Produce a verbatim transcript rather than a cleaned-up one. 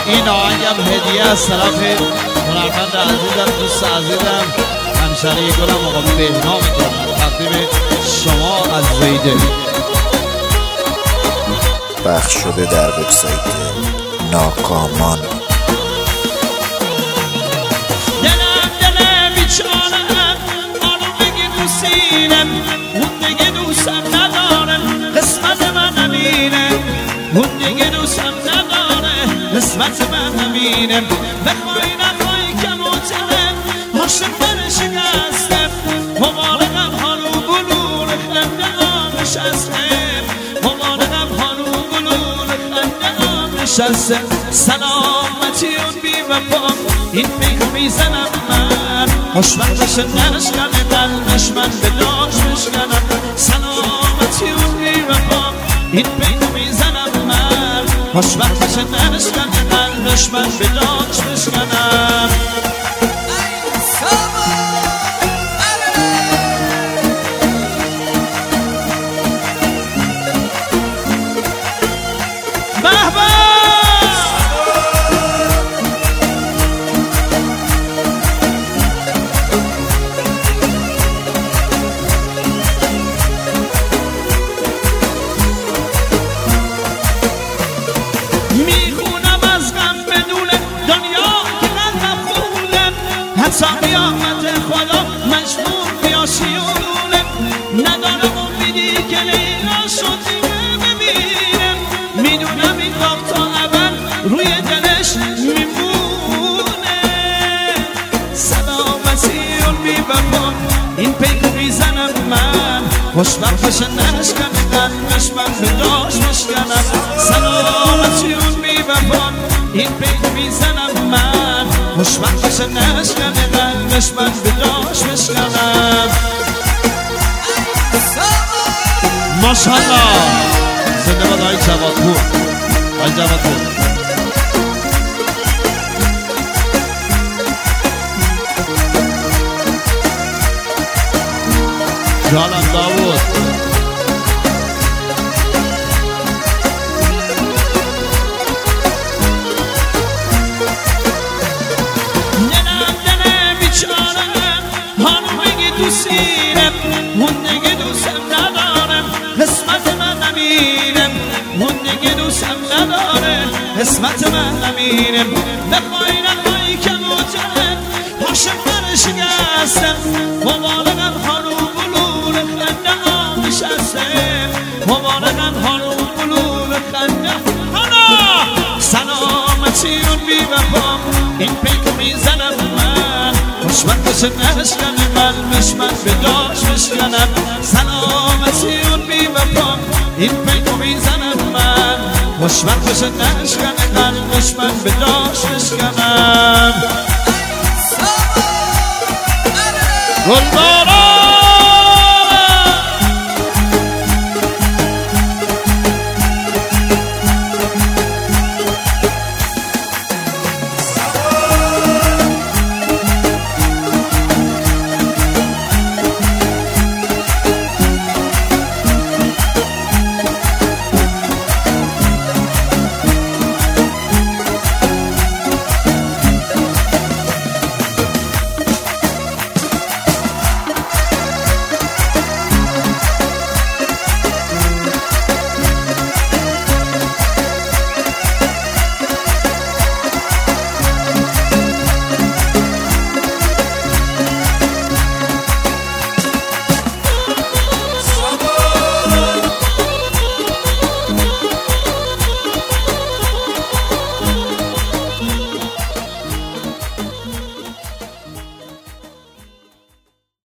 این آهنگم هدیه از طرف هنرمند عزیزم، دوست عزیزم، همشهری گلم آقا بهنام دارم، تقدیم شما از زیده. پخش شده در وبسایت ناکامان. دلم دلم بیچارم، آنو بگی دوستینم، اون دیگه دوستم ندارم، قسمت من نمینم، اون دیگه دوستم نداره، قسمت من نمینم. بخوای نخوای کموترم، عاشق من شکستم، مبارکم هانو بلور خنده آم نشستم، مبارکم هانو بلور خنده آم نشستم. سلامتی اون بی وفا این میگو میزنم من، خوشبخت بشه نشکنه قلبش من به داش بشکنم. سلامتی اون بی وفا این میگو میزنم من، خوشبخت بشه نشکنه قلبش من به داش بشکنم. قیامت خدا مجبور بیا شیونه، ندارم امیدی که لیلا شدی ببینم، میدونم این وقتا اول روی دلش میمونه. سلامتی اون بی وفا این پیک میزنم من، خوشبخت بشه نشکنه قلبش من به داش بشکنم. سلامتی اون بی وفا این پیک میزنم من، خوشبخت بشه نشکنه قلبش من به داش بشکنم. ماشاءالله زنده باد آقای جوادپور، آقای جوادپور. جانم داوود دوستینم، اون دیگه دوستم ندارم، قسمت من نمینم، اون دیگه دوستم نداره، قسمت من نمینم. بخوای نخوای کموترم، عاشق من شکستم، مبارکم هانو بلور خنده آم نشستم، مبارکم هانو بلور خنده. حالا سلامتی اون بی وفا این پیک میزنم من، خوشبخت بشه نشکنه قلبش من به داش بشکنم. سلامتی اون بی وفا این پیکو میزنم من، خوشبخت بشه نشکنه قلبش من به داش بشکنم. گلبان